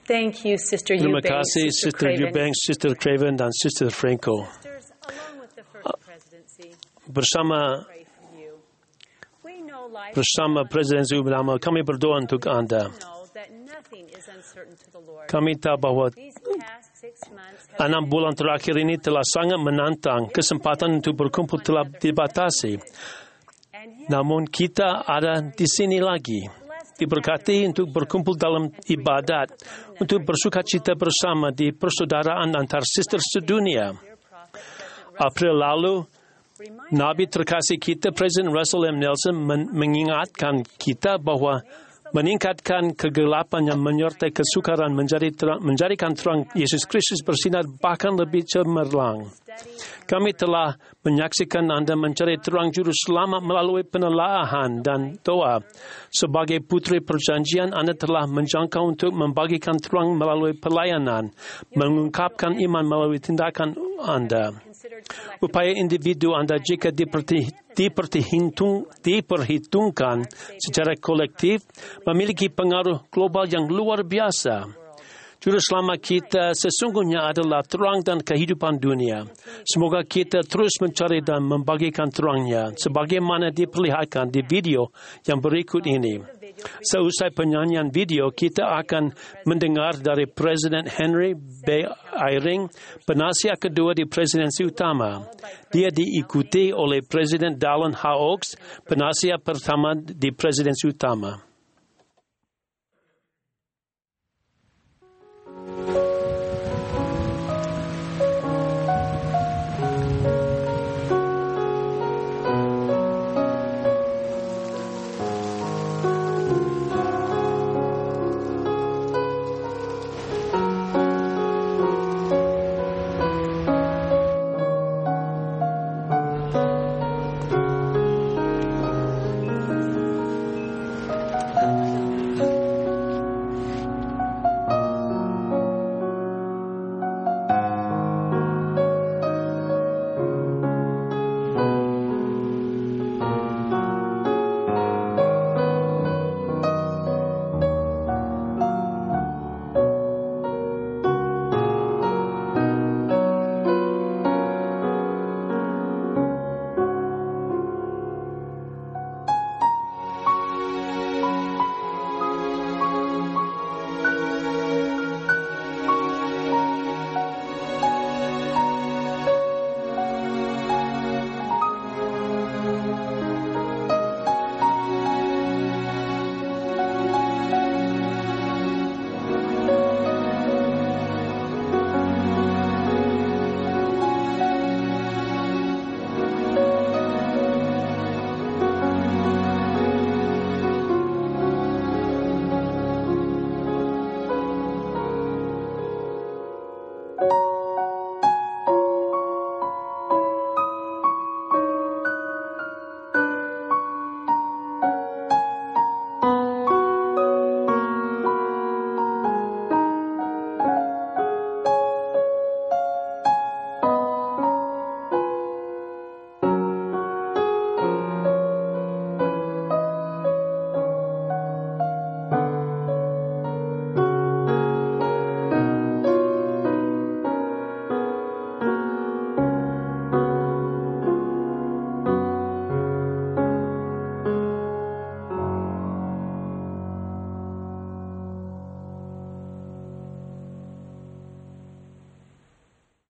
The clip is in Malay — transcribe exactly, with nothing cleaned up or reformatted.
Thank you, Sister Terima Eubanks, kasih, Sister Sister Craven. Eubanks, Sister Craven, dan Sister Franco. Sisters, along with the First Presidency, Bersama pray for you. We know life bersama Presidensi Utama, kami berdoa untuk Anda. know that nothing is uncertain to the Lord. Kami tahu bahawa These past six months have enam bulan terakhir ini telah sangat menantang. Kesempatan untuk berkumpul telah dibatasi. and yet Namun kita ada di sini lagi. Diberkati untuk berkumpul dalam ibadat, untuk bersukacita bersama di persaudaraan antar sister sedunia. April lalu, Nabi terkasih kita, Presiden Russell M. Nelson, men- mengingatkan kita bahawa meningkatkan kegelapan yang menyertai kesukaran menjadi terang, menjadikan terang Yesus Kristus bersinar bahkan lebih cemerlang. Kami telah menyaksikan Anda mencari terang juru selamat melalui penelaahan dan doa. Sebagai putri perjanjian, Anda telah menjangkau untuk membagikan terang melalui pelayanan, mengungkapkan iman melalui tindakan Anda. Upaya individu Anda jika diperti, diperhitung, diperhitungkan secara kolektif memiliki pengaruh global yang luar biasa. Juru selamat kita sesungguhnya adalah terang dan kehidupan dunia. Semoga kita terus mencari dan membagikan terangnya sebagaimana diperlihatkan di video yang berikut ini. Seusai penyanyian video, kita akan mendengar dari Presiden Henry B. Eyring, penasihat kedua di Presidensi Utama. Dia diikuti oleh Presiden Dallin H. Oaks, penasihat pertama di Presidensi Utama.